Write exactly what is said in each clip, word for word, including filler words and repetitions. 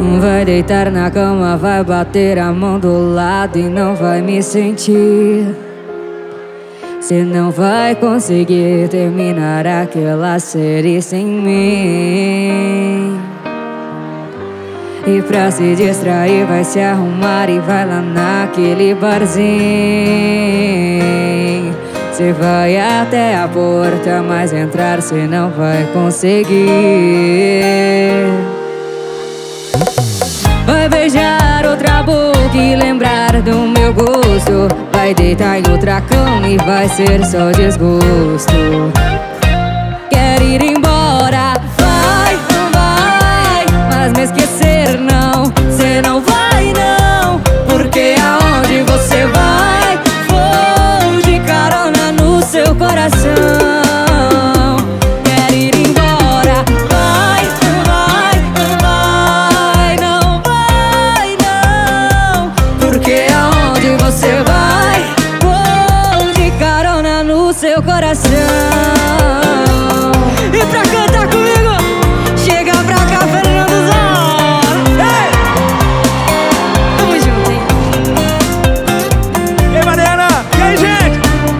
Vai deitar na cama, vai bater a mão do lado e não vai me sentir. Cê não vai conseguir terminar aquela série sem mim. E pra se distrair vai se arrumar e vai lá naquele barzinho. Cê vai até a porta, mas entrar cê não vai conseguir. Vai beijar outra boca e lembrar do meu gosto. Vai deitar em outra cama e vai ser só desgosto. Quer ir embora? Vai, vai, mas me esquecer não, cê não vai não. Porque aonde você vai, vou de carona no seu coração. Quer ir embora? Vai, vai, vai, não vai não. Porque aonde você vai, vou de carona no seu coração. E pra cantar comigo, chega pra cá, Fernando Zor. Hey! Tamo junto, hein? Ei, Mariana! E aí, gente?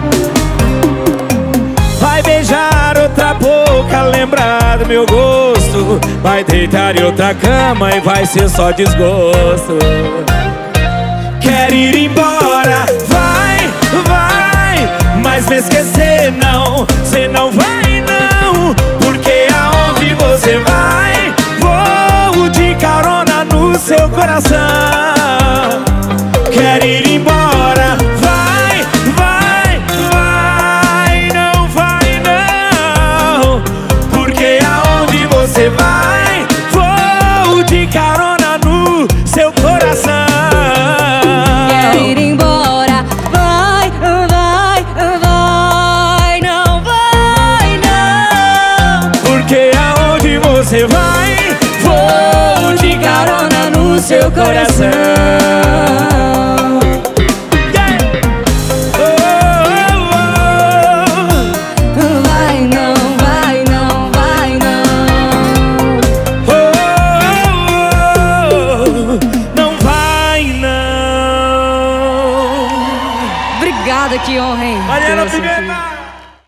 Vai beijar outra boca, lembrar do meu gosto. Vai deitar em outra cama e vai ser só desgosto. Quer ir embora? Vai, vai, mas me esquecer não, cê não vai não. Porque aonde você vai, vou de carona no seu coração. Quer ir embora? Vai, vai, vai, não vai não. Porque aonde você vai, vou de carona no seu coração. Quer ir embora? Vai, vai, vai, não vai não. Porque aonde você vai, vou de carona no seu coração.